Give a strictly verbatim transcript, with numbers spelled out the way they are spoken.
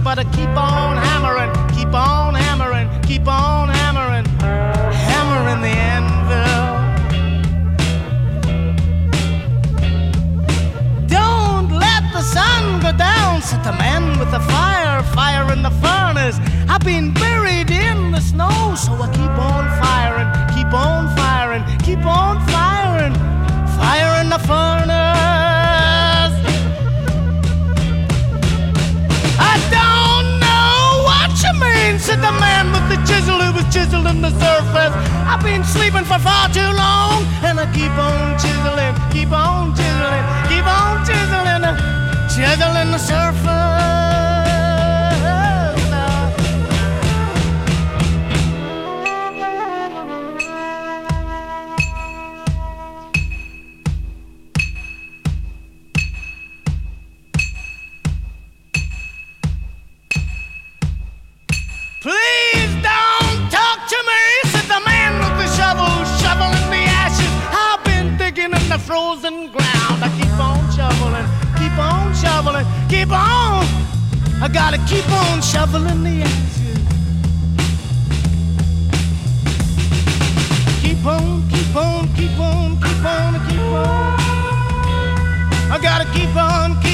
but I keep on hammering, keep on hammering, keep on hammering, hammering the anvil. Don't let the sun go down, said the man with the fire, fire in the furnace. I've been buried in the snow, so I keep on firing, keep on firing, keep on firing, fire in the furnace. I don't know what you mean, said the man with the chisel who was chiseling the surface. I've been sleeping for far too long, and I keep on chiseling, keep on chiseling, keep on chiseling, chiseling the surface. Please don't talk to me, said the man with the shovel, shoveling the ashes. I've been digging in the frozen ground. I keep on shoveling, keep on shoveling, keep on. I gotta keep on shoveling the ashes. Keep on, keep on, keep on, keep on, keep on. I gotta keep on.